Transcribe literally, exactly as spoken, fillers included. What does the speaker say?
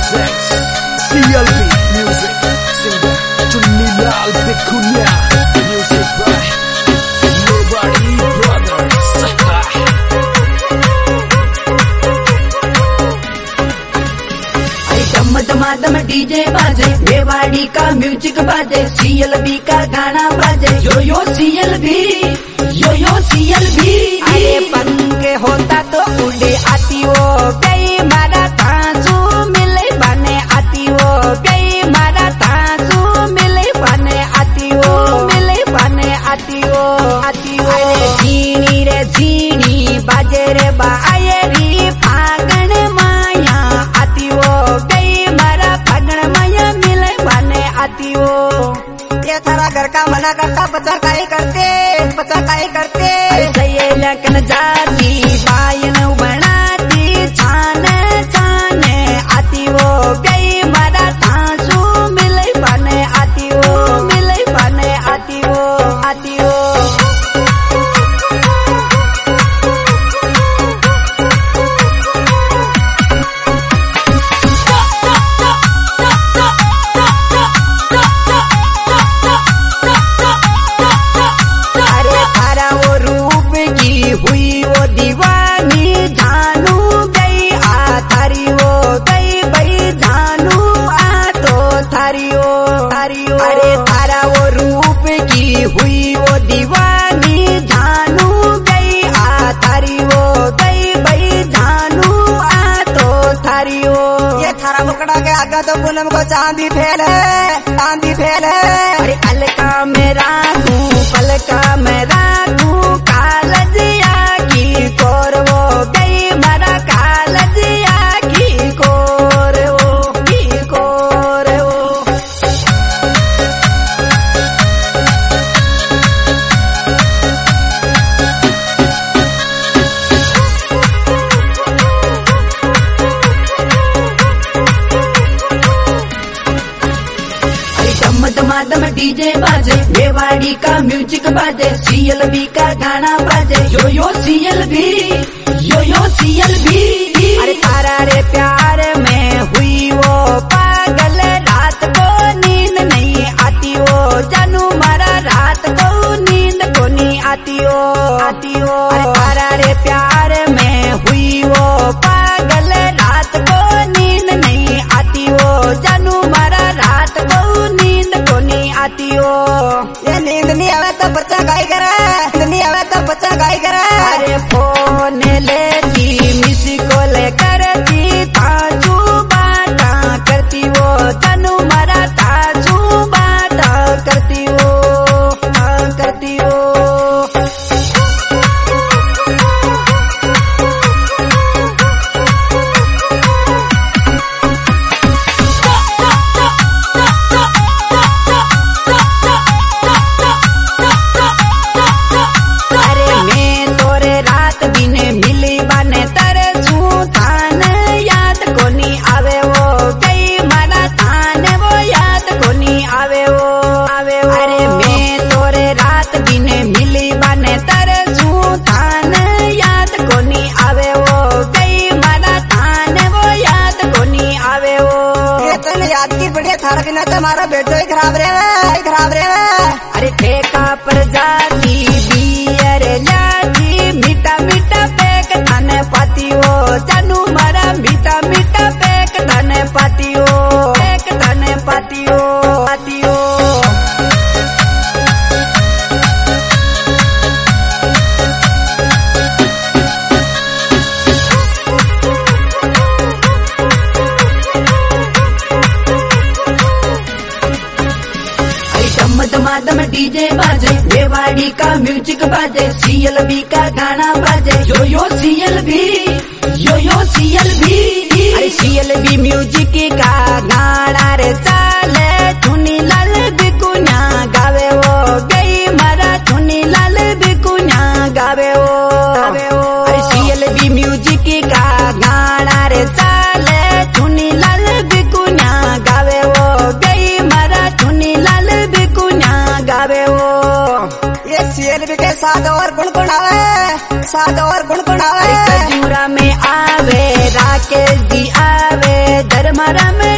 presents C L B Music, singer Chunilal Bikunya, music by Nobody Brothers. अरे दम दमादम DJ बाजे, मेवाड़ी का music बाजे, सी एल बी का गाना बाजे, यो यो सी एल बी, यो यो सी एल बी। अरे पंख होता तो उड़े आती वो गई मारा ताजू मिले बने आती वो गई मारा ताजू मिले बने आती वो मिले बने आती वो आती वो। अरे झीनी रे झीनी बाजे रे बाये री फागण माया आती वो गई मारा फागण माया मिले बने आती वो। ये थारा घर का मना करता बचा काहे करते बचा काहे करते। ऐसे ये लकन जाती बायन बनाती छाने छाने आती वो गई मारा ताजू मिले बने आती वो मिले बने आती वो आती वो। हुई वो दीवानी जानू गई आ थारी वो गई भाई जानू आ तो थारी वो थारी वो। अरे थारा वो रूप की हुई वो दीवानी जानू गई आ थारी वो गई भाई जानू आ तो थारी वो। ये थारा मुकड़ा के आगे तो पूनम को चांदी फेल है चांदी फेल है। अरे अलका मेरा तू पलका मेरा तू कालजिया कोर वो गई मारा कालजिया की कोर वो की कोर वो। अरे दम दमादम डीजे बाजे, मेवाड़ी का म्यूजिक बाजे, सी एल बी का गाना बाजे, यो यो सी एल बी, यो यो सी एल बी। अरे तारा रे प्यार में हुई वो पागल रात को नींद नहीं आती वो जानू मारा रात को नींद को नहीं आती वो आती वो। अरे तारा रे प्यार में हुई वो पागल रात को नींद नहीं आती वो जानू मारा रात को नींद को नहीं आती वो। ये नींद नहीं आवे तो बच्चा गाय करे नींद नहीं आवे तो बच्चा गाय करे। अरे फोन लेती मिस कॉल करती ताजू बाता करती वो जानू मारा ताजू बाता करती वो करती वो। याद की बढ़िया थारा बिना तुम्हारा बेटो ही खराब रहे खराब रहे। अरे ठेका पर जाती बियर जाती मीठा मीठा पेक थाने पाती हो जानू मारा मीठा मीठा पेक थाने पाती हो पेक थाने पाती हो पाती हो। दमादम डीजे बाजे, मेवाड़ी का म्यूजिक बाजे, सी एल बी का गाना बाजे, यो यो सी एल बी, यो यो सी एल बी। अरे सी एल बी म्यूजिक का गाना रे चाले चुनी लाल बिकुन्या गावे वो गई मारा चुनी लाल बिकुन्या गावे वो गावे वो। अरे सी एल बी म्यूजिक का गाना रे चाले चुनी लाल बिकुन्या गावे वो गई मारा चुनी लाल गावे वो। ये सी एल बी के साथ और गुनगुनावे साथ और गुनगुनावे। खजूरा में आवे राकेश जी आवे धर्म कमरा में